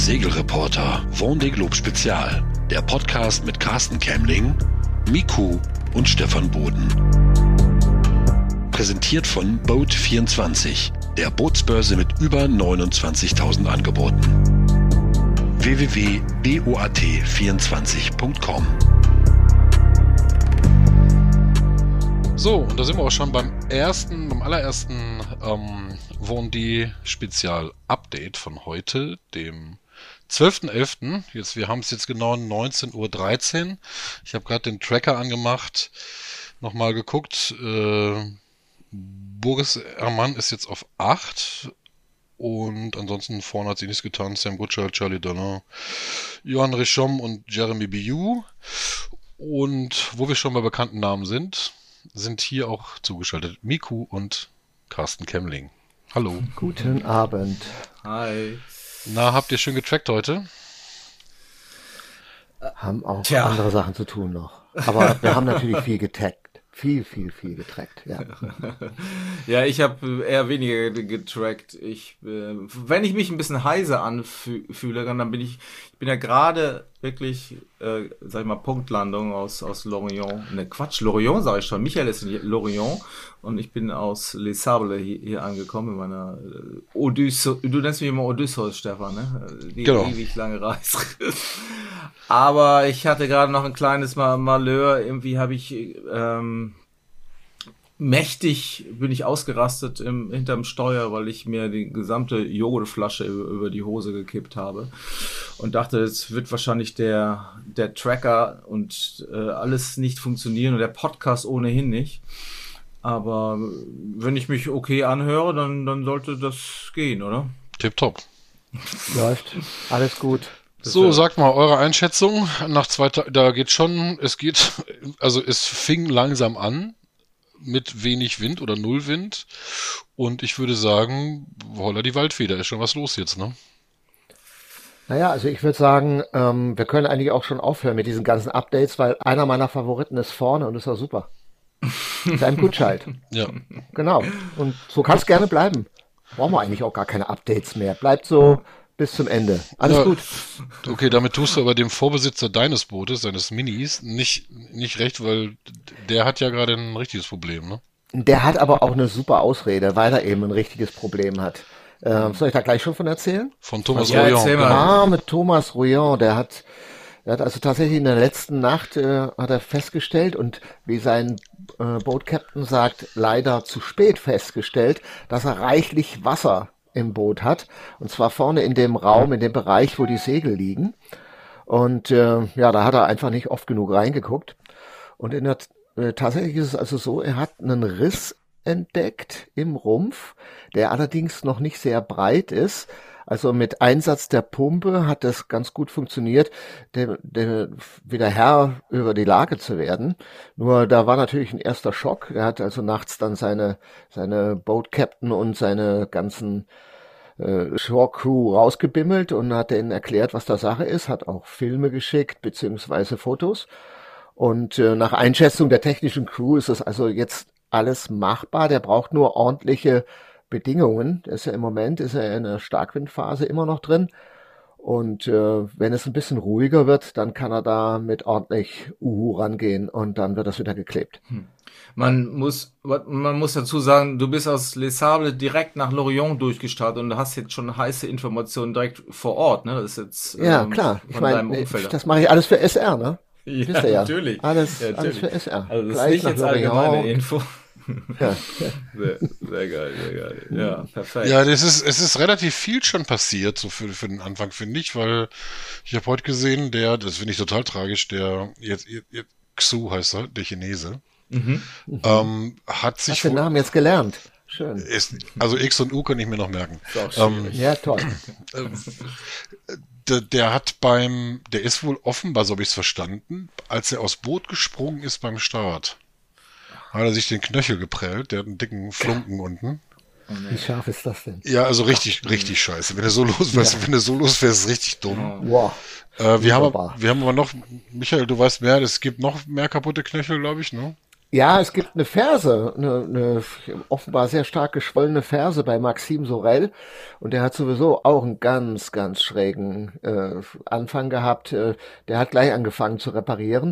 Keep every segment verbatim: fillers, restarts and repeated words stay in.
Segelreporter Vendée Globe Spezial. Der Podcast mit Carsten Kämmling, Miku und Stefan Boden. Präsentiert von Boat vierundzwanzig, der Bootsbörse mit über neunundzwanzigtausend Angeboten. w w w punkt boat vierundzwanzig punkt com. So, und da sind wir auch schon beim ersten, beim allerersten ähm, Vendée Spezial Update von heute, dem zwölften elften Jetzt, wir haben es jetzt genau neunzehn Uhr dreizehn. Ich habe gerade den Tracker angemacht, nochmal geguckt. Äh, Boris Herrmann ist jetzt auf acht und ansonsten vorne hat sich nichts getan. Sam Goodchild, Charlie Donner, Johan Richomme und Jeremy Biou. Und wo wir schon bei bekannten Namen sind, sind hier auch zugeschaltet Miku und Carsten Kämmling. Hallo. Guten Abend. Hi. Na, habt ihr schön getrackt heute? Haben auch Tja. andere Sachen zu tun noch. Aber wir haben natürlich viel getaggt. Viel, viel, viel getrackt, ja. Ja, ich habe eher weniger getrackt. Ich, äh, wenn ich mich ein bisschen heiser anfühle, dann bin ich, ich bin ja gerade wirklich, äh, sag ich mal, Punktlandung aus aus Lorient. Ne, Quatsch, Lorient sage ich schon. Michael ist in Lorient und ich bin aus Les Sables hier, hier angekommen in meiner äh, Odysseus. Du nennst mich immer Odysseus, Stefan, ne? Die Genau. ewig lange Reise. Aber ich hatte gerade noch ein kleines Mal Malheur. Irgendwie habe ich ähm, mächtig bin ich ausgerastet im hinterm Steuer, weil ich mir die gesamte Joghurtflasche über, über die Hose gekippt habe und dachte, es wird wahrscheinlich der der Tracker und äh, alles nicht funktionieren und der Podcast ohnehin nicht. Aber wenn ich mich okay anhöre, dann dann sollte das gehen, oder? Tipptopp. Läuft. Alles gut. So, sagt mal eure Einschätzung. Nach zwei Tagen, da geht schon, es geht, also es fing langsam an mit wenig Wind oder null Wind. Und ich würde sagen, holla die Waldfeder, ist schon was los jetzt, ne? Naja, also ich würde sagen, ähm, wir können eigentlich auch schon aufhören mit diesen ganzen Updates, weil einer meiner Favoriten ist vorne und ist auch super. Sam Goodchild. Ja. Genau. Und so kann es gerne bleiben. Brauchen wir eigentlich auch gar keine Updates mehr. Bleibt so bis zum Ende. Alles Ja, gut. Okay, damit tust du aber dem Vorbesitzer deines Bootes, seines Minis, nicht, nicht recht, weil der hat ja gerade ein richtiges Problem, ne? Der hat aber auch eine super Ausrede, weil er eben ein richtiges Problem hat. Ähm, soll ich da gleich schon von erzählen? Von Thomas Ja, Royan. erzähl mal. Genau. Ah, mit Thomas Rouillon, der hat, der hat also tatsächlich in der letzten Nacht äh, hat er festgestellt und wie sein äh, Boat Captain sagt, leider zu spät festgestellt, dass er reichlich Wasser im Boot hat. Und zwar vorne in dem Raum, in dem Bereich, wo die Segel liegen. Und äh, ja, da hat er einfach nicht oft genug reingeguckt. Und in der, äh, tatsächlich ist es also so, er hat einen Riss entdeckt im Rumpf, der allerdings noch nicht sehr breit ist. Also mit Einsatz der Pumpe hat das ganz gut funktioniert, der, der, wieder Herr über die Lage zu werden. Nur da war natürlich ein erster Schock. Er hat also nachts dann seine, seine Boat Captain und seine ganzen äh, Shore Crew rausgebimmelt und hat denen erklärt, was da Sache ist, hat auch Filme geschickt, beziehungsweise Fotos. Und äh, nach Einschätzung der technischen Crew ist es also jetzt alles machbar. Der braucht nur ordentliche Bedingungen. Der ist ja im Moment, ist er in der Starkwindphase immer noch drin. Und äh, wenn es ein bisschen ruhiger wird, dann kann er da mit ordentlich Uhu rangehen und dann wird das wieder geklebt. Man muss, man muss dazu sagen, du bist aus Les Sables direkt nach Lorient durchgestartet und du hast jetzt schon heiße Informationen direkt vor Ort, ne? Das ist jetzt Ja, ähm, klar. Ich von deinem meine, Umfeld. das mache ich alles für S R, ne? Ja, Wisst ihr ja. natürlich. Alles, Ja, alles natürlich. für S R. Also das Gleich ist nicht nach jetzt Lorient. allgemeine Info. Ja. Sehr, sehr geil, sehr geil. Ja, perfekt. Ja, das ist, es ist relativ viel schon passiert, so für, für den Anfang, finde ich, weil ich habe heute gesehen, der, das finde ich total tragisch, der, jetzt, jetzt Xu heißt er, der Chinese, Mhm. ähm, hat sich, Hast du den Namen jetzt gelernt? Schön. ist, also X und U kann ich mir noch merken. Ist auch Ähm, schwierig. Ja, toll. der, der hat beim, der ist wohl offenbar, so habe ich es verstanden, als er aus Boot gesprungen ist beim Start, hat er sich den Knöchel geprellt, der hat einen dicken Flunken unten. Wie scharf ist das denn? Ja, also richtig, richtig scheiße. Wenn du so los wärst, Ja. wenn du so los wärst, ist richtig dumm. Wow. Äh, wir, haben, Wunderbar. wir haben aber noch, Michael, du weißt mehr, es gibt noch mehr kaputte Knöchel, glaube ich, ne? Ja, es gibt eine Ferse, eine, eine offenbar sehr stark geschwollene Ferse bei Maxime Sorel und der hat sowieso auch einen ganz, ganz schrägen äh, Anfang gehabt. Äh, der hat gleich angefangen zu reparieren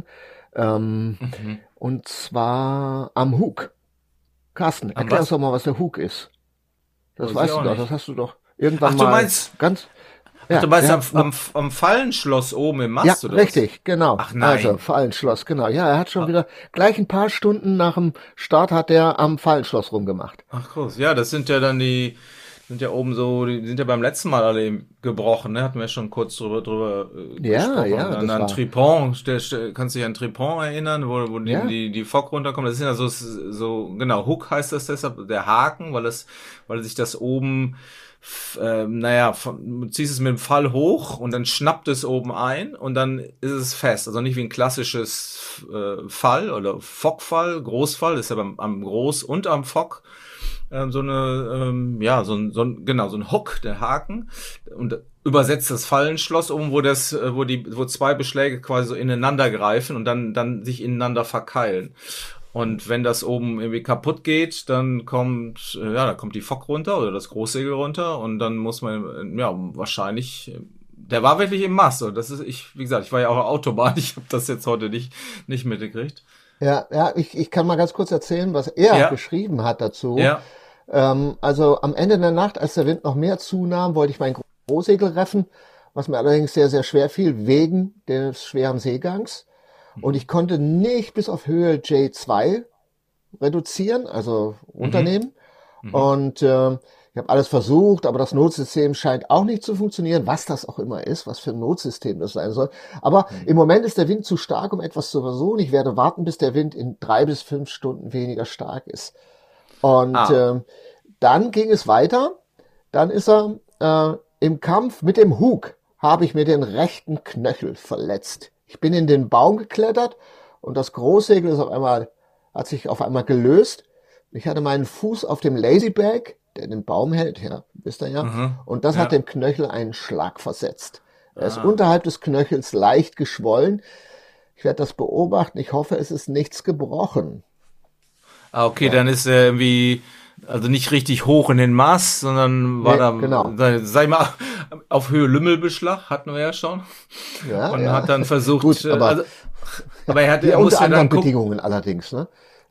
ähm, Mhm. und zwar am Hug. Carsten, Am erklär uns was? doch mal, was der Hug ist. Das Weiß ich weißt du auch doch, nicht. das hast du doch Ach, irgendwann du mal meinst, ganz, ach, ja, du meinst der am, hat am, am Fallenschloss oben im ja, Mast oder was? richtig, genau. Ach Also, nein. Fallenschloss, genau. Ja, er hat schon Ah, wieder gleich ein paar Stunden nach dem Start hat er am Fallenschloss rumgemacht. ach groß. Ja, das sind ja dann die, sind ja oben so, die sind ja beim letzten Mal alle eben gebrochen, ne? Hatten wir schon kurz drüber, drüber äh, Ja, gesprochen. ja, An, das an war, Tripon, der, der, kannst du dich an Tripon erinnern, wo, wo die, ja, die, die Fock runterkommen? Das sind ja so, so, genau, Hook heißt das deshalb, der Haken, weil es, weil sich das oben, f- ähm, naja, von, du ziehst es mit dem Fall hoch und dann schnappt es oben ein und dann ist es fest. Also nicht wie ein klassisches äh, Fall oder Fockfall, Großfall, das ist ja beim, am Groß- und am Fock ähm, so eine, ähm, ja, so ein, so ein, genau, so ein Hook, der Haken, und übersetzt das Fallenschloss um, wo das, äh, wo die, wo zwei Beschläge quasi so ineinander greifen und dann, dann sich ineinander verkeilen. Und wenn das oben irgendwie kaputt geht, dann kommt, äh, ja, da kommt die Fock runter oder das Großsegel runter und dann muss man, äh, ja, wahrscheinlich, äh, der war wirklich im Mast. Und das ist, ich, wie gesagt, ich war ja auch Autobahn, ich habe das jetzt heute nicht, nicht mitgekriegt. ja, ja, ich, ich kann mal ganz kurz erzählen, was er Ja, geschrieben hat dazu. ja. Ähm, also am Ende der Nacht, als der Wind noch mehr zunahm, wollte ich mein Großsegel reffen, was mir allerdings sehr, sehr schwer fiel, wegen des schweren Seegangs. Und Mhm. ich konnte nicht bis auf Höhe J zwei reduzieren, also Mhm. runternehmen. Mhm. Und ähm, ich habe alles versucht, aber das Notsystem scheint auch nicht zu funktionieren, was das auch immer ist, was für ein Notsystem das sein soll. Aber Mhm. im Moment ist der Wind zu stark, um etwas zu versuchen. Ich werde warten, bis der Wind in drei bis fünf Stunden weniger stark ist. Und Ah, ähm, dann ging es weiter. Dann ist er äh, im Kampf mit dem Hug, habe ich mir den rechten Knöchel verletzt. Ich bin in den Baum geklettert und das Großsegel ist auf einmal, hat sich auf einmal gelöst. Ich hatte meinen Fuß auf dem Ladybag, der den Baum hält, ja, wisst ihr ja, mhm. und das hat Ja. dem Knöchel einen Schlag versetzt. Er ist Ah. unterhalb des Knöchels leicht geschwollen. Ich werde das beobachten. Ich hoffe, es ist nichts gebrochen. Ah, okay, Ja, dann ist er irgendwie, also nicht richtig hoch in den Mast, sondern war nee, da, genau. sag sag ich mal, auf Höhe Lümmelbeschlag, hatten wir ja schon. Ja, Und ja. hat dann versucht, Gut, äh, aber also, aber er hat, ja, er muss unter ja dann anderen gucken. Bedingungen allerdings, ne?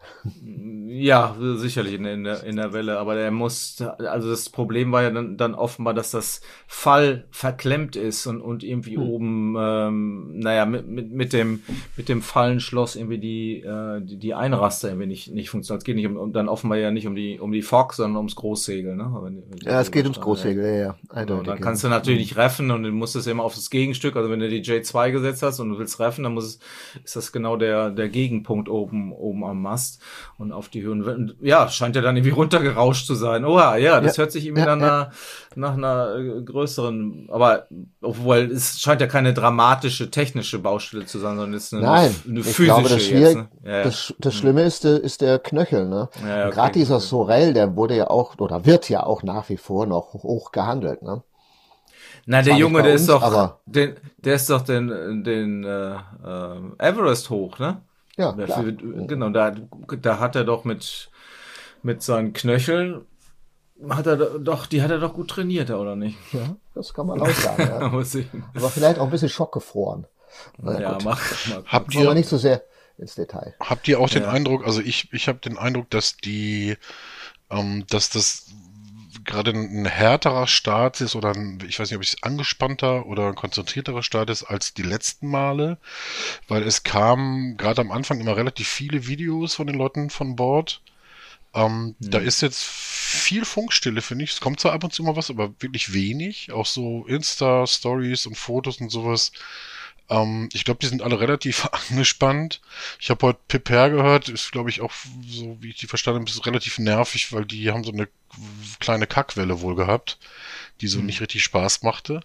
Ja, sicherlich in, in, der, in der Welle, aber der muss, also das Problem war ja dann, dann offenbar, dass das Fall verklemmt ist und, und irgendwie Hm. oben, ähm, naja, mit, mit, mit dem, mit dem Fallenschloss irgendwie die, äh, die, die Einraster irgendwie nicht, nicht funktioniert. Es geht nicht um, um, dann offenbar ja nicht um die, um die Fock, sondern ums Großsegel, ne? Wenn, wenn die Ja, es geht ums Segelspanne, ja. Großsegel, ja, ja, Genau, und eindeutig, dann ja. kannst du natürlich Hm. nicht reffen und du musst es immer auf das Gegenstück, also wenn du die J zwei gesetzt hast und du willst reffen, dann muss es, ist das genau der, der Gegenpunkt oben, oben am Mast und auf die Höhen. Und ja, scheint ja dann irgendwie runtergerauscht zu sein. Oha, ja, das Ja, hört sich irgendwie ja, nach ja. einer, nach einer äh, größeren, aber obwohl es scheint ja keine dramatische technische Baustelle zu sein, sondern es ist eine, Nein, eine ich glaube, physische das jetzt, schwierig, ne? Ja, ja. das, das Hm. Schlimme ist, der- ist der Knöchel, ne? Ja, ja, Und gerade okay, dieser okay. Sorel, der wurde ja auch, oder wird ja auch nach wie vor noch hoch gehandelt, ne? Na, der Zwar nicht Junge, bei der ist uns, doch, aber den, der ist doch den, den äh, äh, Everest hoch, ne? ja, Der klar. für, Mhm. genau, da, da hat er doch mit, mit seinen Knöcheln, hat er do- doch, die hat er doch gut trainiert, oder nicht? Ja, das kann man auch sagen, ja. Muss ich, Aber vielleicht auch ein bisschen schockgefroren. Na ja, gut, mach, mach, Habt wollen wir ihr, nicht so sehr ins Detail. habt ihr auch den ja. Eindruck, also ich, ich habe den Eindruck, dass die, ähm, dass das gerade ein härterer Start ist oder ein, ich weiß nicht, ob es angespannter oder ein konzentrierterer Start ist als die letzten Male, weil es kam gerade am Anfang immer relativ viele Videos von den Leuten von Bord. Ähm, da Hm. ist jetzt viel Funkstille, finde ich. Es kommt zwar ab und zu mal was, aber wirklich wenig. Auch so Insta-Stories und Fotos und sowas. Ähm, ich glaube, die sind alle relativ angespannt. Ich habe heute Piper gehört, ist, glaube ich, auch, so wie ich die verstanden habe, ist relativ nervig, weil die haben so eine kleine Kackwelle wohl gehabt, die so Hm. nicht richtig Spaß machte.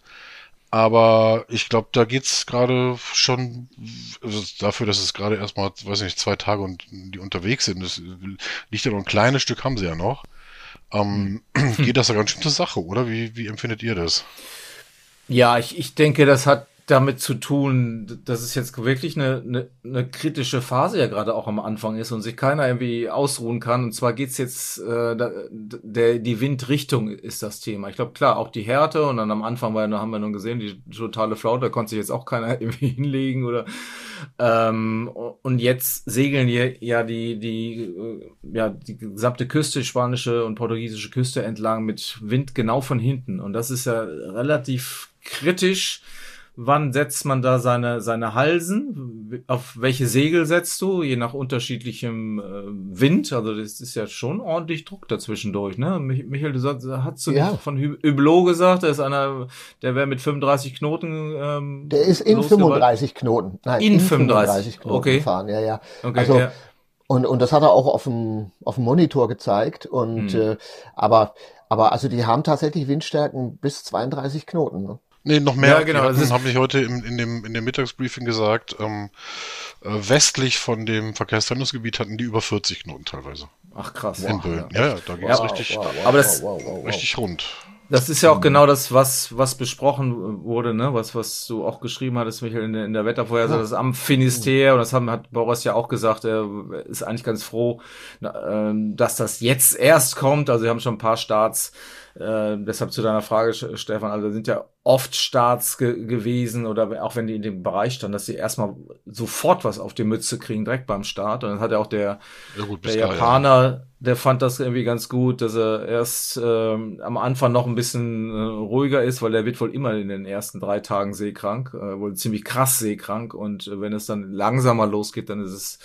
Aber ich glaube, da geht's gerade schon, also dafür, dass es gerade erstmal, weiß nicht, zwei Tage und die unterwegs sind, das liegt ja noch ein kleines Stück, haben sie ja noch. Hm. Ähm, geht das da ganz schön zur Sache, oder? Wie, wie empfindet ihr das? Ja, ich, ich denke, das hat damit zu tun, dass es jetzt wirklich eine, eine, eine kritische Phase ja gerade auch am Anfang ist und sich keiner irgendwie ausruhen kann. Und zwar geht's jetzt, äh, da, der, die Windrichtung ist das Thema. Ich glaube, klar, auch die Härte und dann am Anfang war, da haben wir nun gesehen, die totale Flaute, da konnte sich jetzt auch keiner irgendwie hinlegen oder ähm, und jetzt segeln hier ja die, die, ja, die gesamte Küste, spanische und portugiesische Küste entlang mit Wind genau von hinten. Und das ist ja relativ kritisch. Wann setzt man da seine seine Halsen? Auf welche Segel setzt du? Je nach unterschiedlichem äh, Wind. Also das ist ja schon ordentlich Druck dazwischendurch, ne? Mich, Michael, du sagst, hast du ja. nicht von Hublot gesagt? Der ist einer, der wäre mit fünfunddreißig Knoten. Ähm, der ist in fünfunddreißig Knoten. Nein, in, in fünfunddreißig Knoten okay. gefahren. Ja, ja. Okay, also ja. und und das hat er auch auf dem auf dem Monitor gezeigt. Und hm. äh, aber aber also die haben tatsächlich Windstärken bis zweiunddreißig Knoten. Ne? Nee, noch mehr. Ja, genau. Das habe ich heute im, in dem in dem Mittagsbriefing gesagt. Ähm, äh, westlich von dem Verkehrstrennungsgebiet hatten die über vierzig Knoten teilweise. Ach krass. In wow, Böen. Ja, ja, ja da ging es wow, richtig, wow, wow, aber das, wow, wow, wow. richtig rund. Das ist ja auch genau das, was was besprochen wurde, ne, was was du auch geschrieben hattest, Michael, in der, in der Wettervorhersage, das am Finisterre, und das haben, hat Boris ja auch gesagt, er ist eigentlich ganz froh, dass das jetzt erst kommt. Also wir haben schon ein paar Starts. Äh, deshalb zu deiner Frage, Stefan, also sind ja oft Starts ge- gewesen oder auch wenn die in dem Bereich standen, dass sie erstmal sofort was auf die Mütze kriegen, direkt beim Start. Und dann hat ja auch der, ja gut, der Japaner, ja. der fand das irgendwie ganz gut, dass er erst ähm, am Anfang noch ein bisschen äh, ruhiger ist, weil der wird wohl immer in den ersten drei Tagen seekrank, äh, wohl ziemlich krass seekrank, und äh, wenn es dann langsamer losgeht, dann ist es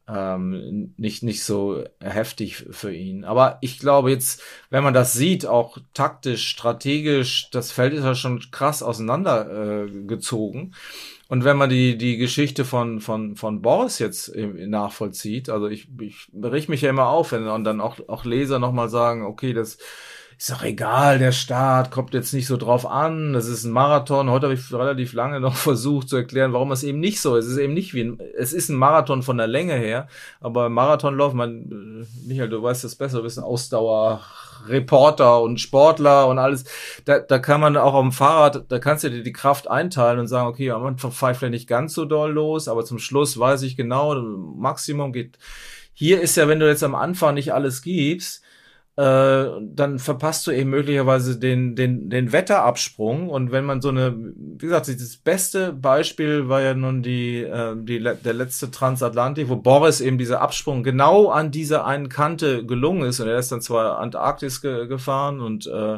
Ähm, nicht nicht so heftig für ihn. Aber ich glaube jetzt, wenn man das sieht, auch taktisch, strategisch, das Feld ist ja schon krass auseinander äh, gezogen. Und wenn man die die Geschichte von von von Boris jetzt nachvollzieht, also ich ich richte mich ja immer auf, wenn und dann auch auch Leser nochmal sagen, okay, das ist doch egal, der Start kommt jetzt nicht so drauf an, das ist ein Marathon. Heute habe ich relativ lange noch versucht zu erklären, warum es eben nicht so ist. Es ist eben nicht wie ein, es ist ein Marathon von der Länge her, aber Marathonlauf, man, Michael, du weißt das besser, du bist ein Ausdauerreporter und Sportler und alles. Da, da kann man auch auf dem Fahrrad, da kannst du dir die Kraft einteilen und sagen, okay, am Anfang fahre ich vielleicht nicht ganz so doll los, aber zum Schluss weiß ich genau, Maximum geht. Hier ist ja, wenn du jetzt am Anfang nicht alles gibst, äh, dann verpasst du eben möglicherweise den den den Wetterabsprung. Und wenn man so eine, wie gesagt, das beste Beispiel war ja nun die äh, die der letzte Transatlantik, wo Boris eben dieser Absprung genau an dieser einen Kante gelungen ist, und er ist dann zwar Antarktis ge- gefahren und äh,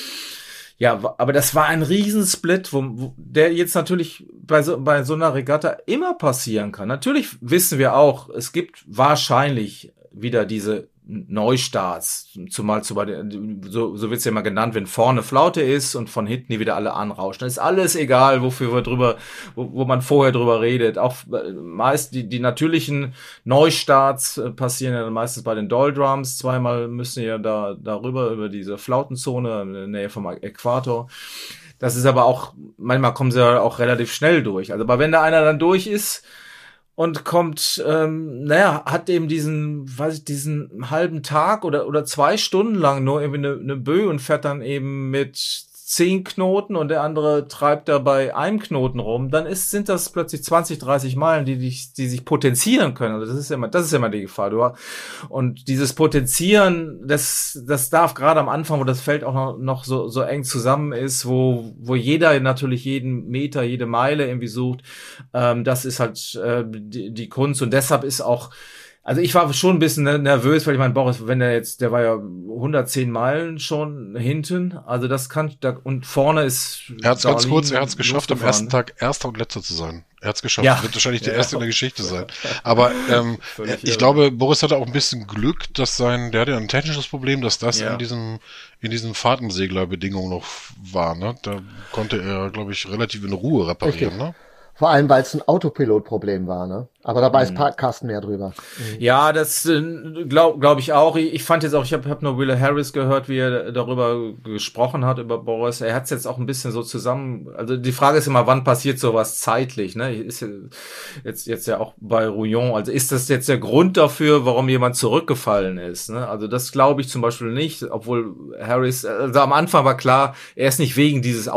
ja, aber das war ein Riesensplit, wo, wo der jetzt natürlich bei so, bei so einer Regatta immer passieren kann. Natürlich wissen wir auch, es gibt wahrscheinlich wieder diese Neustarts, zumal zu bei den, so, so wird's ja immer genannt, wenn vorne Flaute ist und von hinten die wieder alle anrauschen. Dann ist alles egal, wofür wir drüber, wo, wo man vorher drüber redet. Auch meist die, die natürlichen Neustarts passieren ja meistens bei den Doldrums. Zweimal müssen ja da, darüber, über diese Flautenzone in der Nähe vom Äquator. Das ist aber auch, manchmal kommen sie ja auch relativ schnell durch. Also, aber wenn da einer dann durch ist, und kommt, ähm, naja, hat eben diesen, weiß ich, diesen halben Tag oder oder zwei Stunden lang nur irgendwie eine, eine Böe und fährt dann eben mit zehn Knoten und der andere treibt da bei einem Knoten rum, dann ist, sind das plötzlich zwanzig, dreißig Meilen, die, die, die sich potenzieren können. Also das ist ja immer, das ist ja immer die Gefahr. Du, und dieses Potenzieren, das, das darf gerade am Anfang, wo das Feld auch noch, noch so, so eng zusammen ist, wo, wo jeder natürlich jeden Meter, jede Meile irgendwie sucht, ähm, das ist halt äh, die, die Kunst. Und deshalb ist auch, also ich war schon ein bisschen nervös, weil ich meine, Boris, wenn der jetzt, der war ja hundertzehn Meilen schon hinten, also das kann, da, und vorne ist... Er hat es ganz kurz, er hat es geschafft, am ersten Tag Erster und Letzter zu sein. Er hat es geschafft, ja. Wird wahrscheinlich der ja. Erste in der Geschichte sein. Aber ähm, ich irre. glaube, Boris hatte auch ein bisschen Glück, dass sein, der hatte ja ein technisches Problem, dass das ja. in diesem in diesen Fahrtenseglerbedingungen noch war, ne? Da konnte er, glaube ich, relativ in Ruhe reparieren, okay. ne? Vor allem, weil es ein Autopilotproblem war, ne? Aber da weiß mhm. Carsten mehr drüber. Mhm. Ja, das äh, glaube glaub ich auch. Ich, ich fand jetzt auch, ich habe hab nur Will Harris gehört, wie er darüber gesprochen hat, über Boris. Er hat es jetzt auch ein bisschen so zusammen, also die Frage ist immer, wann passiert sowas zeitlich, ne? Ist jetzt jetzt ja auch bei Rouillon, also ist das jetzt der Grund dafür, warum jemand zurückgefallen ist, ne? Also das glaube ich zum Beispiel nicht, obwohl Harris, also am Anfang war klar, er ist nicht wegen dieses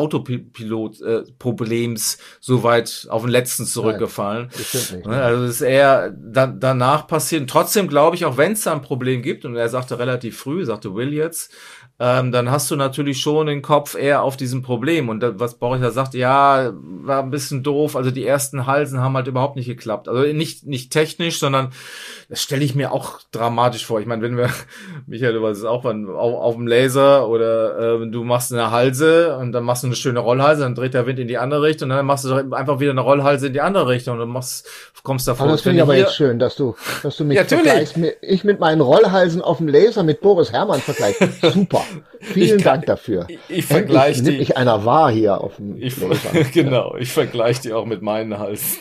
Autopilot-Problems äh, so weit auf den letzten zurückgefallen. Nein, bestimmt nicht, ne? Also das ist eher da, danach passiert. Und trotzdem glaube ich, auch wenn es da ein Problem gibt, und er sagte relativ früh, sagte Will jetzt, ähm, dann hast du natürlich schon den Kopf eher auf diesem Problem. Und das, was Boris da sagt, ja, war ein bisschen doof. Also die ersten Halsen haben halt überhaupt nicht geklappt. Also nicht nicht technisch, sondern das stelle ich mir auch dramatisch vor. Ich meine, wenn wir, Michael, du weißt es auch, auf, auf dem Laser oder äh, du machst eine Halse und dann machst du eine schöne Rollhalse, dann dreht der Wind in die andere Richtung und dann machst du einfach wieder eine Rollhalse in die andere Richtung und dann machst, kommst davor. Aber das finde ich aber jetzt schön, dass du, dass du mich ja, vergleichst. Mit, ich mit meinen Rollhalsen auf dem Laser mit Boris Herrmann vergleiche. Super. Vielen kann, Dank dafür. Ich, ich vergleiche die. Ich einer wahr hier auf dem ich, Laser. Genau, ich vergleiche die auch mit meinen Halsen.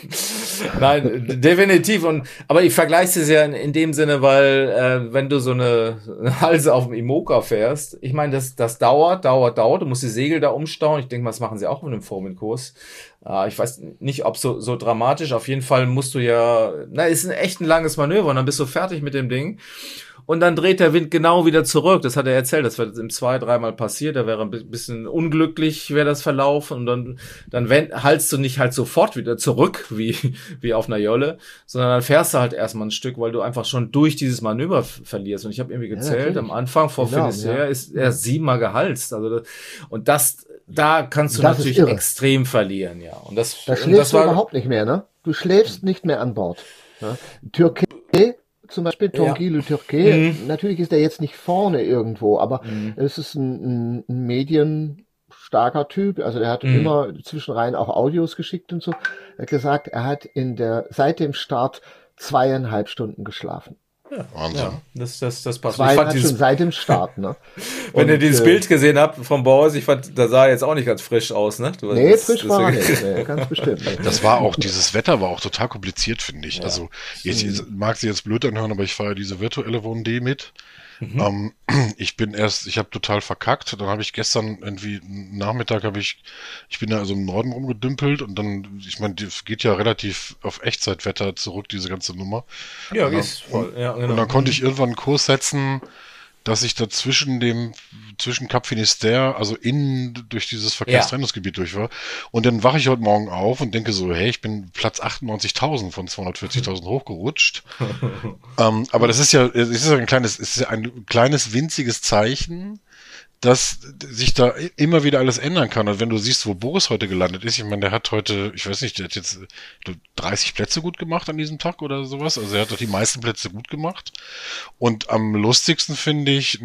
Nein, definitiv. Und aber ich vergleiche es ja in, in dem Sinne, weil äh, wenn du so eine, eine Halse auf dem Imoca fährst, ich meine, das das dauert, dauert, dauert. Du musst die Segel da umstauen. Ich denke mal, das machen sie auch mit einem Formenkurs. Äh, ich weiß nicht, ob so so dramatisch. Auf jeden Fall musst du ja, na, ist ein echt ein langes Manöver und dann bist du fertig mit dem Ding. Und dann dreht der Wind genau wieder zurück. Das hat er erzählt. Das wird im zwei, dreimal passiert. Da wäre ein bisschen unglücklich, wäre das verlaufen. Und dann, dann haltst du nicht halt sofort wieder zurück, wie, wie auf einer Jolle, sondern dann fährst du halt erstmal ein Stück, weil du einfach schon durch dieses Manöver verlierst. Und ich habe irgendwie gezählt, ja, am Anfang vor genau, Finisterre ja. ist er siebenmal gehalst. Also, das, und das, da kannst du das natürlich extrem verlieren, ja. Und das, da und schläfst das war, du überhaupt nicht mehr, ne? Du schläfst nicht mehr an Bord. Ne? Türkei, zum Beispiel Tanguy ja. Le Turquet, mhm. natürlich ist er jetzt nicht vorne irgendwo, aber mhm. es ist ein, ein medienstarker Typ, also der hat mhm. immer zwischenrein auch Audios geschickt und so. Er hat gesagt, er hat in der seit dem Start zweieinhalb Stunden geschlafen. Ja, Wahnsinn. Ja, das, das, das passt. Zwei ich fand dieses, schon seit dem Start, ne? Wenn und, ihr dieses äh, Bild gesehen habt vom Boris, ich fand, da sah er jetzt auch nicht ganz frisch aus, ne? Du, nee, das, frisch das, war er nicht, nee, ganz bestimmt. Nicht. Das war auch, dieses Wetter war auch total kompliziert, finde ich. Ja. Also, jetzt, jetzt mag sie jetzt blöd anhören, aber ich fahre ja diese virtuelle Vendée mit. Mhm. Ähm, ich bin erst, ich habe total verkackt, dann habe ich gestern irgendwie, Nachmittag habe ich, ich bin da also im Norden rumgedümpelt und dann, ich meine, die geht ja relativ auf Echtzeitwetter zurück, diese ganze Nummer. Ja, und dann, ist voll, ja, genau. Und dann konnte ich irgendwann einen Kurs setzen, dass ich da zwischen dem, zwischen Cap Finisterre, also innen durch dieses Verkehrstrennungsgebiet ja. durch war. Und dann wache ich heute Morgen auf und denke so, hey, ich bin Platz achtundneunzigtausend von zweihundertvierzigtausend hochgerutscht. ähm, aber das ist ja, es ist ja ein kleines, es ist ja ein kleines winziges Zeichen, dass sich da immer wieder alles ändern kann. Und wenn du siehst, wo Boris heute gelandet ist, ich meine, der hat heute, ich weiß nicht, der hat jetzt dreißig Plätze gut gemacht an diesem Tag oder sowas. Also er hat doch die meisten Plätze gut gemacht. Und am lustigsten finde ich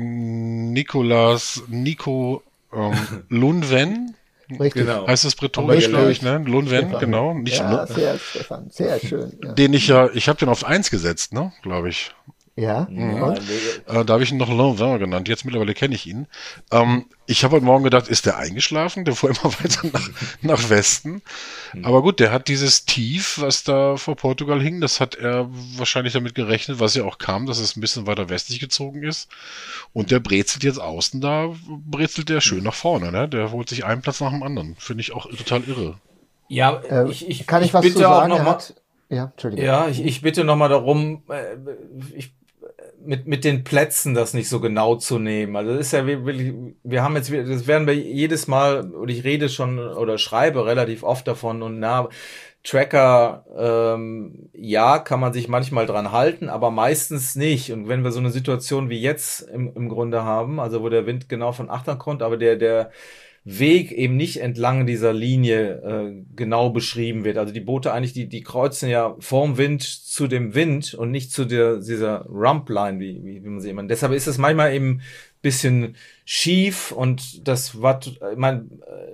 Nicolas, Nico ähm, Lunven. Richtig. Genau. Heißt das bretonisch, glaube ich, ne? Lunven, genau. Nicht ja, sehr, Stefan, sehr schön. Ja. Den ich ja, ich habe den auf eins gesetzt, ne, glaube ich. Ja, mhm. äh, da habe ich ihn noch Lanvin genannt. Jetzt mittlerweile kenne ich ihn. Ähm, ich habe heute Morgen gedacht, ist der eingeschlafen? Der fuhr immer weiter nach, nach Westen. Mhm. Aber gut, der hat dieses Tief, was da vor Portugal hing, das hat er wahrscheinlich damit gerechnet, was ja auch kam, dass es ein bisschen weiter westlich gezogen ist. Und der brezelt jetzt außen da, brezelt der schön nach vorne. Ne? Der holt sich einen Platz nach dem anderen. Finde ich auch total irre. Ja, äh, ich, ich kann ich, ich was bitte zu sagen? Auch noch mal, ja, Entschuldigung. Ja, ich, ich bitte nochmal darum, äh, ich mit mit den Plätzen das nicht so genau zu nehmen. Also das ist ja wirklich, wir haben jetzt, das werden wir jedes Mal, und ich rede schon oder schreibe relativ oft davon und na, Tracker, ähm, ja, kann man sich manchmal dran halten, aber meistens nicht. Und wenn wir so eine Situation wie jetzt im, im Grunde haben, also wo der Wind genau von Achtern kommt, aber der der Weg eben nicht entlang dieser Linie äh, genau beschrieben wird. Also die Boote eigentlich, die die kreuzen ja vorm Wind zu dem Wind und nicht zu der dieser Rumpline, wie, wie wie man sie immer. Deshalb ist es manchmal eben bisschen schief und das war, ich meine,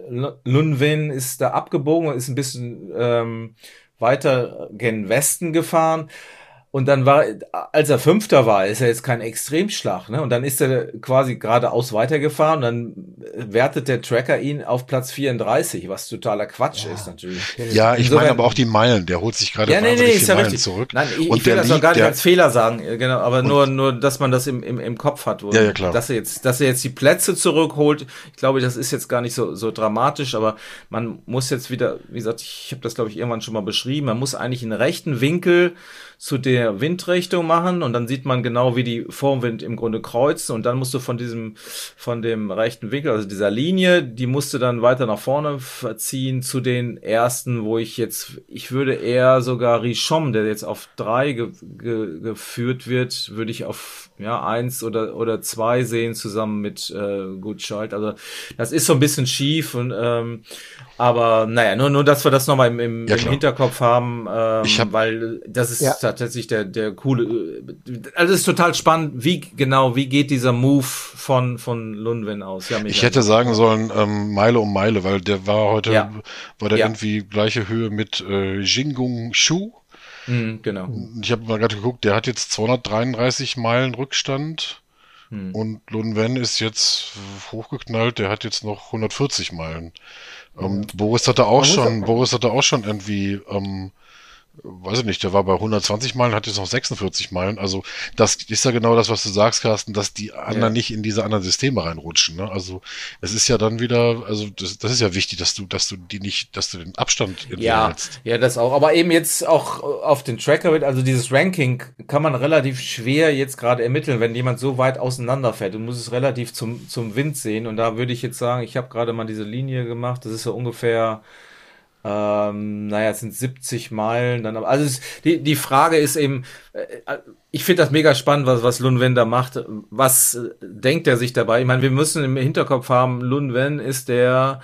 Lunven ist da abgebogen und ist ein bisschen ähm, weiter gen Westen gefahren. Und dann war, als er Fünfter war, ist er jetzt kein Extremschlag, ne? Und dann ist er quasi geradeaus weitergefahren und dann wertet der Tracker ihn auf Platz vierunddreißig, was totaler Quatsch ja. ist natürlich. Ja, ich meine aber auch die Meilen, der holt sich gerade ja, nee, wahnsinnig nee, viele ja Meilen richtig. zurück. Nein, ich, und ich will der das auch gar nicht der, als Fehler sagen, genau, aber nur, nur, dass man das im, im, im Kopf hat, wo, ja, ja, klar. dass er jetzt, dass er jetzt die Plätze zurückholt. Ich glaube, das ist jetzt gar nicht so, so dramatisch, aber man muss jetzt wieder, wie gesagt, ich habe das glaube ich irgendwann schon mal beschrieben, man muss eigentlich einen rechten Winkel zu der Windrichtung machen und dann sieht man genau, wie die Vorwind im Grunde kreuzen und dann musst du von diesem, von dem rechten Winkel, also dieser Linie, die musst du dann weiter nach vorne verziehen zu den ersten, wo ich jetzt, ich würde eher sogar Richomme, der jetzt auf drei ge, ge, geführt wird, würde ich auf, ja, eins oder, oder zwei sehen zusammen mit, äh, Gutschalt. Also, das ist so ein bisschen schief und, ähm, aber, naja, nur, nur, dass wir das nochmal im, im, ja, im Hinterkopf haben, ähm, ich hab, weil das ist ja. tatsächlich der, der coole, also es ist total spannend, wie, genau, wie geht dieser Move von, von Lundven aus? Ja, ich hätte sagen sollen, ähm, Meile um Meile, weil der war heute, ja. war der ja. irgendwie gleiche Höhe mit, äh, Jingung Shu. Mhm, genau. Ich habe mal gerade geguckt, der hat jetzt zweihundertdreiunddreißig Meilen Rückstand. Hm. Und Lundven ist jetzt hochgeknallt, der hat jetzt noch hundertvierzig Meilen. Ja. Ähm, Boris hatte auch schon, Boris hatte auch schon irgendwie, ähm, weiß ich nicht, der war bei hundertzwanzig Meilen, hat jetzt noch sechsundvierzig Meilen. Also das ist ja genau das, was du sagst, Carsten, dass die anderen ja. nicht in diese anderen Systeme reinrutschen. Ne? Also es ist ja dann wieder, also das, das ist ja wichtig, dass du, dass du die nicht, dass du den Abstand ja, hältst. Ja, das auch. Aber eben jetzt auch auf den Tracker wird, also dieses Ranking kann man relativ schwer jetzt gerade ermitteln, wenn jemand so weit auseinanderfährt. Du musst es relativ zum zum Wind sehen. Und da würde ich jetzt sagen, ich habe gerade mal diese Linie gemacht. Das ist so ungefähr Ähm, naja, es sind siebzig Meilen. Dann, also es, die die Frage ist eben, äh, ich finde das mega spannend, was was Lundven da macht. Was äh, denkt er sich dabei? Ich meine, wir müssen im Hinterkopf haben, Lundven ist der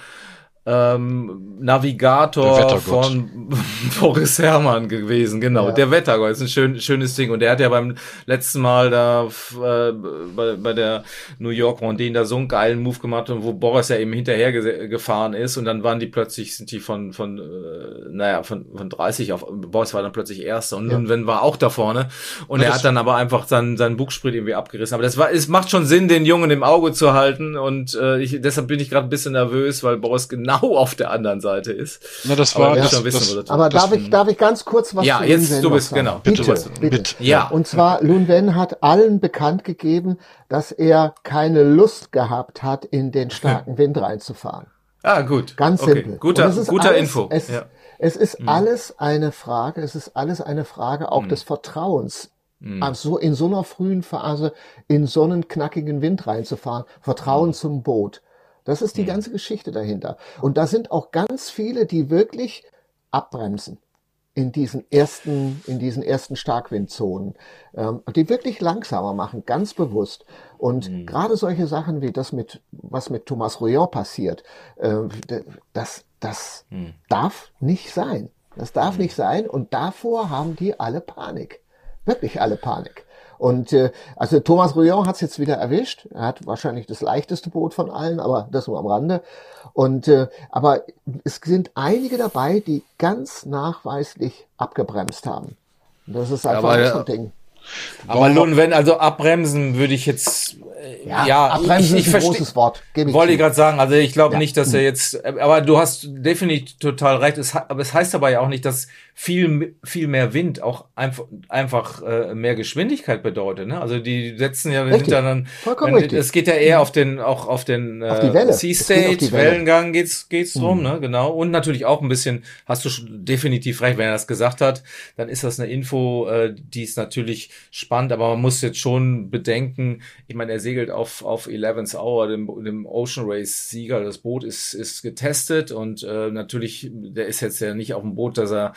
ähm, Navigator von Boris Herrmann gewesen, genau, ja. Der Wettergott ist ein schön, schönes Ding und der hat ja beim letzten Mal da äh, bei, bei der New York Vendée da so einen geilen Move gemacht, wo Boris ja eben hinterher ge- gefahren ist und dann waren die plötzlich, sind die von von äh, naja, von von dreißig auf, Boris war dann plötzlich Erster und Lundven ja. war auch da vorne und ja, er hat dann aber einfach seinen, seinen Bugsprit irgendwie abgerissen, aber das war, es macht schon Sinn, den Jungen im Auge zu halten und äh, ich, deshalb bin ich gerade ein bisschen nervös, weil Boris genau auf der anderen Seite ist. Na, das war, aber, das, ja. wissen, das, aber das, darf ich, darf ich ganz kurz was ja, zu jetzt Lundven du bist, sagen? genau. Bitte, bitte, bitte. bitte. Ja. Und zwar, Lundven hat allen bekannt gegeben, dass er keine Lust gehabt hat, in den starken Wind reinzufahren. Ah, gut. Ganz okay. simpel. Guter, es ist guter alles, Info. Es, ja. es ist mhm. alles eine Frage, es ist alles eine Frage auch mhm. des Vertrauens. Mhm. Also in so einer frühen Phase in so einen knackigen Wind reinzufahren. Vertrauen mhm. zum Boot. Das ist die mhm. ganze Geschichte dahinter. Und da sind auch ganz viele, die wirklich abbremsen in diesen ersten, in diesen ersten Starkwindzonen, ähm, die wirklich langsamer machen, ganz bewusst. Und mhm. gerade solche Sachen wie das mit, was mit Thomas Rouillon passiert, äh, das, das mhm. darf nicht sein. Das darf mhm. nicht sein. Und davor haben die alle Panik. Wirklich alle Panik. Und äh, also Thomas Rouillon hat es jetzt wieder erwischt. Er hat wahrscheinlich das leichteste Boot von allen, aber das nur am Rande. Und äh, aber es sind einige dabei, die ganz nachweislich abgebremst haben. Und das ist einfach aber, so ein Ding. Aber Lundven, also abbremsen würde ich jetzt äh, ja, ja abbremsen ich, ich ist ein versteh, großes Wort. Gebe ich wollte zu. ich gerade sagen, also ich glaube ja. nicht, dass er jetzt, aber du hast definitiv total recht, es, aber es heißt aber ja auch nicht, dass viel viel mehr Wind auch einfach einfach äh, mehr Geschwindigkeit bedeutet, ne? Also die setzen ja richtig. Sind ja dann Vollkommen wenn, richtig. es geht ja eher auf den auch auf den auf die Welle. äh, Sea State Wellengang geht's geht's drum, mhm. ne? Genau und natürlich auch ein bisschen hast du schon definitiv recht, wenn er das gesagt hat, dann ist das eine Info, äh, die ist natürlich spannend, aber man muss jetzt schon bedenken, ich meine, er segelt auf auf eleventh Hour, dem, dem Ocean Race Sieger, das Boot ist ist getestet und äh, natürlich, der ist jetzt ja nicht auf dem Boot, dass er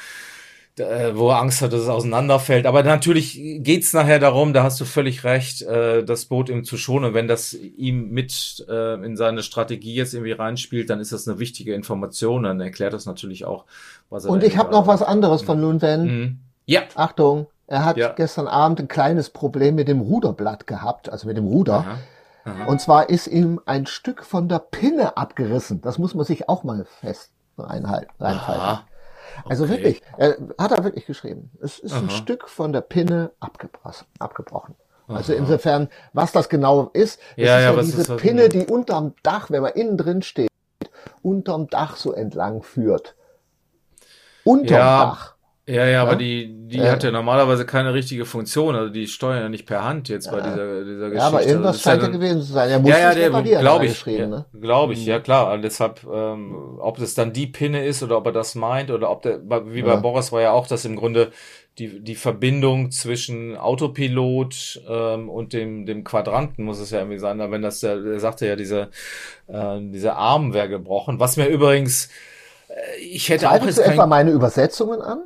äh, wo er Angst hat, dass es auseinanderfällt, aber natürlich geht's nachher darum, da hast du völlig recht, äh, das Boot ihm zu schonen, wenn das ihm mit äh, in seine Strategie jetzt irgendwie reinspielt, dann ist das eine wichtige Information, dann erklärt das natürlich auch, was er und ich habe noch was anderes von Lundven. Mhm. Ja. Achtung. Er hat ja. gestern Abend ein kleines Problem mit dem Ruderblatt gehabt, also mit dem Ruder. Aha. Aha. Und zwar ist ihm ein Stück von der Pinne abgerissen. Das muss man sich auch mal fest reinhalten. reinhalten. Also Okay. wirklich, äh, hat er wirklich geschrieben. Es ist ein Aha. Stück von der Pinne abgebrochen. abgebrochen. Also Aha. insofern, was das genau ist, es Ja, ist ja, ja was diese ist das? Pinne, die unterm Dach, wenn man innen drin steht, unterm Dach so entlang führt. Unterm Ja, Dach. ja, ja, aber Ja? die, die Ja. hat ja normalerweise keine richtige Funktion. Also die steuern ja nicht per Hand jetzt bei Ja. dieser, dieser Geschichte. Ja, aber Also irgendwas das ist ja scheint ja dann, gewesen zu sein. Er muss ja, ja, es der, reparieren, glaube hat er ich, geschrieben, ja, ne? glaube ich, Hm. ja klar. Und deshalb, ähm, ob das dann die Pinne ist oder ob er das meint oder ob der, wie bei Ja. Boris war ja auch, dass im Grunde die, die Verbindung zwischen Autopilot ähm, und dem, dem Quadranten muss es ja irgendwie sein. Aber wenn das, der, der sagte ja, diese, äh, dieser Arm wäre gebrochen. Was mir übrigens, äh, ich hätte auch Zweifelst jetzt du etwa kein, meine Übersetzungen an?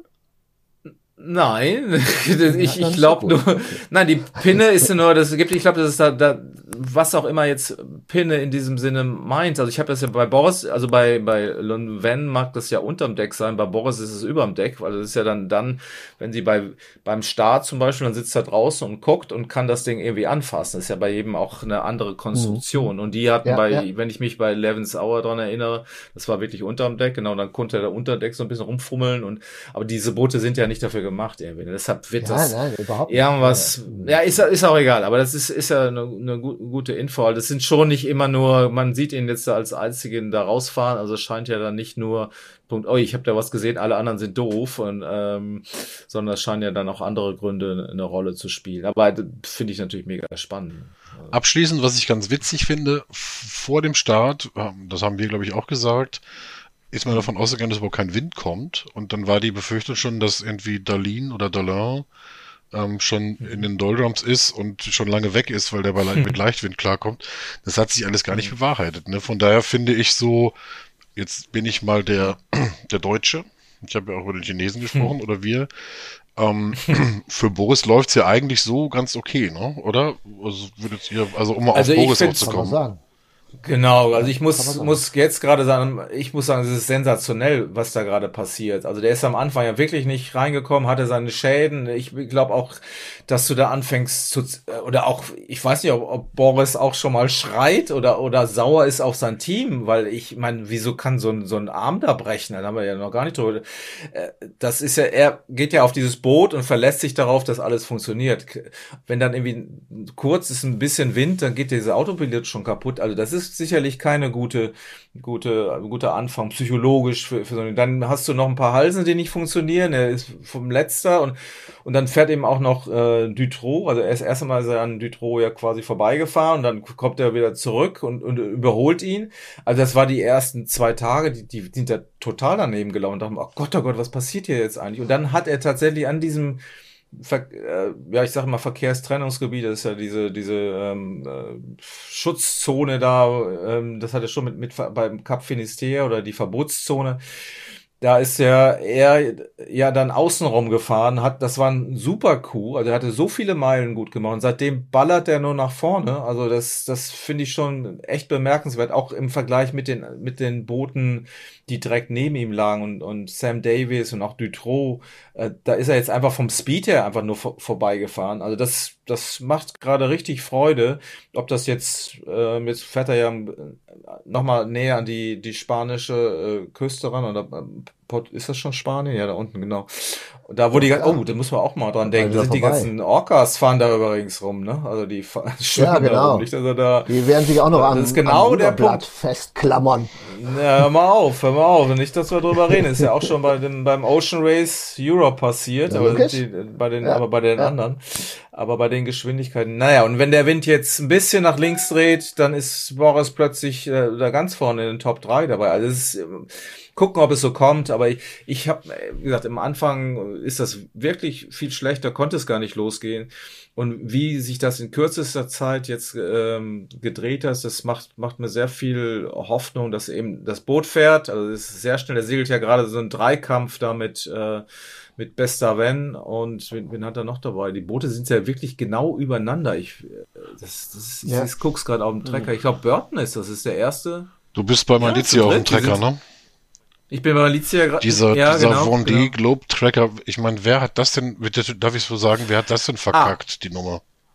Nein, ich, dann ich ist glaube doch gut. nur, nein, die Pinne ist ja nur, das gibt, ich glaube, das ist da, da, was auch immer jetzt Pinne in diesem Sinne meint. Also ich habe das ja bei Boris, also bei bei Lon Van mag das ja unterm Deck sein, bei Boris ist es überm Deck, weil das ist ja dann dann, wenn sie bei beim Start zum Beispiel, dann sitzt er draußen und guckt und kann das Ding irgendwie anfassen. Das ist ja bei jedem auch eine andere Konstruktion. Und die hatten Ja, bei, ja. wenn ich mich bei Eleven's Hour dran erinnere, das war wirklich unterm Deck, genau, dann konnte er da unter Deck so ein bisschen rumfummeln und, aber diese Boote sind ja nicht dafür gemacht irgendwie. Deshalb wird Ja, das nein, überhaupt nicht. irgendwas, ja, ist, ist auch egal, aber das ist, ist ja eine, eine gu- gute Info. Das sind schon nicht immer nur, man sieht ihn jetzt da als einzigen da rausfahren, also es scheint ja dann nicht nur, Punkt, oh, ich habe da was gesehen, alle anderen sind doof, und, ähm, sondern es scheinen ja dann auch andere Gründe eine Rolle zu spielen. Aber das finde ich natürlich mega spannend. Abschließend, was ich ganz witzig finde, f- vor dem Start, ähm, das haben wir, glaube ich, auch gesagt, ist man davon ausgegangen, dass überhaupt kein Wind kommt. Und dann war die Befürchtung schon, dass irgendwie Darlene oder Darlin ähm, schon in den Doldrums ist und schon lange weg ist, weil der bei, Le- mit Leichtwind klarkommt. Das hat sich alles gar nicht bewahrheitet. Ne? Von daher finde ich so, jetzt bin ich mal der, der Deutsche. Ich habe ja auch über den Chinesen gesprochen, oder wir. Ähm, für Boris läuft's ja eigentlich so ganz okay, ne? Oder? Also, würdet ihr, also um mal Also auf ich Boris find's- Kann man aufzukommen. sagen. Genau, also ich Kann muss, man sagen. muss jetzt gerade sagen, ich muss sagen, es ist sensationell, was da gerade passiert. Also der ist am Anfang ja wirklich nicht reingekommen, hatte seine Schäden. Ich glaube auch, dass du da anfängst zu, oder auch, ich weiß nicht, ob, ob Boris auch schon mal schreit oder, oder sauer ist auf sein Team, weil ich meine, wieso kann so ein, so ein Arm da brechen? Da haben wir ja noch gar nicht drüber. Äh, Das ist ja, er geht ja auf dieses Boot und verlässt sich darauf, dass alles funktioniert. Wenn dann irgendwie kurz ist ein bisschen Wind, dann geht dieser Autopilot schon kaputt. Also das ist sicherlich keine gute, gute, guter Anfang psychologisch für, für so eine. Dann hast du noch ein paar Halsen, die nicht funktionieren. Er ist vom Letzter und und dann fährt eben auch noch äh, Dutroux. Also er ist erst einmal ist er an Dutroux ja quasi vorbeigefahren und dann kommt er wieder zurück und, und überholt ihn. Also das war die ersten zwei Tage, die, die sind da total daneben gelaufen und dachten, oh Gott, oh Gott, was passiert hier jetzt eigentlich? Und dann hat er tatsächlich an diesem Ver äh, ja, ich sage mal Verkehrstrennungsgebiet, das ist ja diese diese ähm, äh, Schutzzone da, ähm, das hat er schon mit mit beim Cap Finisterre oder die Verbotszone. Da ist er er ja dann außenrum gefahren, hat, das war ein super Coup, also er hatte so viele Meilen gut gemacht und seitdem ballert er nur nach vorne. Also das das finde ich schon echt bemerkenswert, auch im Vergleich mit den mit den Booten, die direkt neben ihm lagen und und Sam Davies und auch Dutroux. Äh, da ist er jetzt einfach vom Speed her einfach nur vor, vorbeigefahren. Also das das macht gerade richtig Freude. Ob das jetzt äh, jetzt fährt er ja nochmal näher an die die spanische äh, Küste ran oder äh, Port, ist das schon Spanien? Ja, da unten, genau. Und da wo die, Ja. oh, da muss man auch mal dran denken. Da Also sind die vorbei. ganzen Orcas fahren da übrigens rum, ne? Also die fahren Ja, da genau. rum. Nicht, dass er da, Die werden sich auch noch Das an, ist genau an der Ruderblatt Punkt. festklammern. ja, hör mal auf, hör mal auf. Nicht, dass wir drüber reden. Ist ja auch schon bei dem, beim Ocean Race Europe passiert, Ja, aber, logisch. die, bei den, Ja, aber bei den ja. anderen. Aber bei den Geschwindigkeiten. Naja, und wenn der Wind jetzt ein bisschen nach links dreht, dann ist Boris plötzlich äh, da ganz vorne in den Top drei dabei. Also es ist, ähm, gucken, ob es so kommt. Aber ich, ich habe, wie gesagt, am Anfang ist das wirklich viel schlechter, konnte es gar nicht losgehen. Und wie sich das in kürzester Zeit jetzt ähm, gedreht hat, das macht macht mir sehr viel Hoffnung, dass eben das Boot fährt. Also es ist sehr schnell. Der segelt ja gerade so einen Dreikampf da mit äh, mit Bestaven und wen, wen hat er noch dabei? Die Boote sind ja wirklich genau übereinander. Ich äh, das das Ja. ich guck's gerade auf dem Trecker. Ich glaube Burton ist das ist der erste. Du bist bei Malizia zu auf dem dritt, die Trecker, sind- ne? Ich bin bei Malizia gerade. Dieser, ja, dieser genau, Vendée genau. Globe Tracker, ich meine, wer hat das denn, bitte, darf ich so sagen, wer hat das denn verkackt, die Nummer?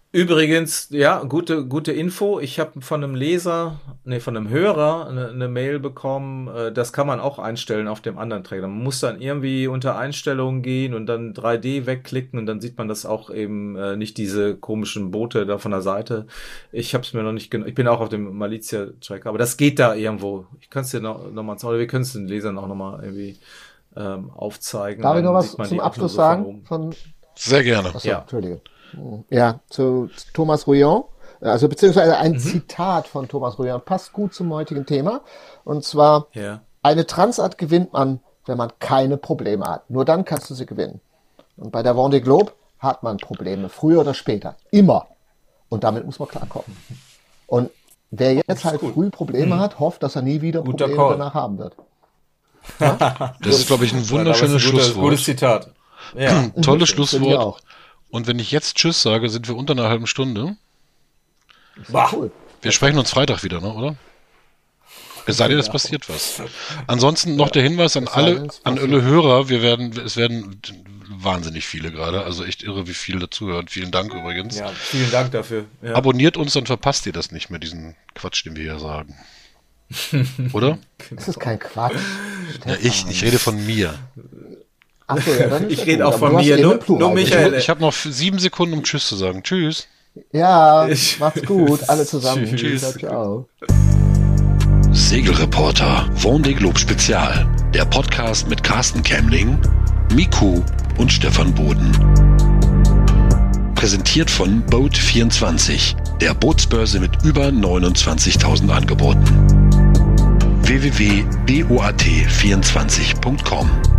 Übrigens, ja, gute gute Info. Ich habe von einem Leser, nee, von einem Hörer eine, eine Mail bekommen. Äh, das kann man auch einstellen auf dem anderen Träger. Man muss dann irgendwie unter Einstellungen gehen und dann drei D wegklicken und dann sieht man das auch eben äh, nicht diese komischen Boote da von der Seite. Ich habe es mir noch nicht genau. Ich bin auch auf dem Malizia-Tracker, aber das geht da irgendwo. Ich kann es dir noch, noch mal, oder wir können es den Lesern auch noch mal irgendwie ähm, aufzeigen. Darf ich noch Dann was sieht man zum die auch Abschluss nur so von sagen? oben. Von, Sehr gerne. achso, Ja. Entschuldige. Ja, zu Thomas Rouillon, also beziehungsweise ein Mhm. Zitat von Thomas Rouillon, passt gut zum heutigen Thema. Und zwar, Ja. eine Transat gewinnt man, wenn man keine Probleme hat. Nur dann kannst du sie gewinnen. Und bei der Vendée Globe hat man Probleme, früher oder später. Immer. Und damit muss man klarkommen. Und wer jetzt halt gut. früh Probleme hat, hofft, dass er nie wieder Guter Probleme Call. danach haben wird. Das ist, glaube ich, ein Ja, aber wunderschönes das ist ein gutes, Schlusswort. gutes Zitat. Ja. Tolles Finde ich Schlusswort. auch. Und wenn ich jetzt Tschüss sage, sind wir unter einer halben Stunde. Bah. Cool. Wir sprechen uns Freitag wieder, ne, oder? Es sei denn, es passiert was. Ansonsten noch der Hinweis an Es sei denn, alle, es an passiert. alle Hörer. Wir werden, es werden wahnsinnig viele gerade. Also echt irre, wie viele dazuhören. Vielen Dank übrigens. Ja, vielen Dank dafür. Ja. Abonniert uns, dann verpasst ihr das nicht mehr, diesen Quatsch, den wir hier sagen. Oder? Das ist kein Quatsch. Ja, ich, ich rede von mir. Ach so, ja, dann ist Ich ja rede gut. auch Aber von du hast mir, eben nur- im Plural nur gesprochen. Michael. Ich habe noch sieben Sekunden, um Tschüss zu sagen. Tschüss. Ja, Ich- macht's gut, alle zusammen. Tschüss. Ciao, ciao. Segelreporter Vendée Globe Spezial. Der Podcast mit Carsten Kemmling, Miku und Stefan Boden. Präsentiert von Boat vierundzwanzig, der Bootsbörse mit über neunundzwanzigtausend Angeboten. w w w punkt boat vierundzwanzig punkt com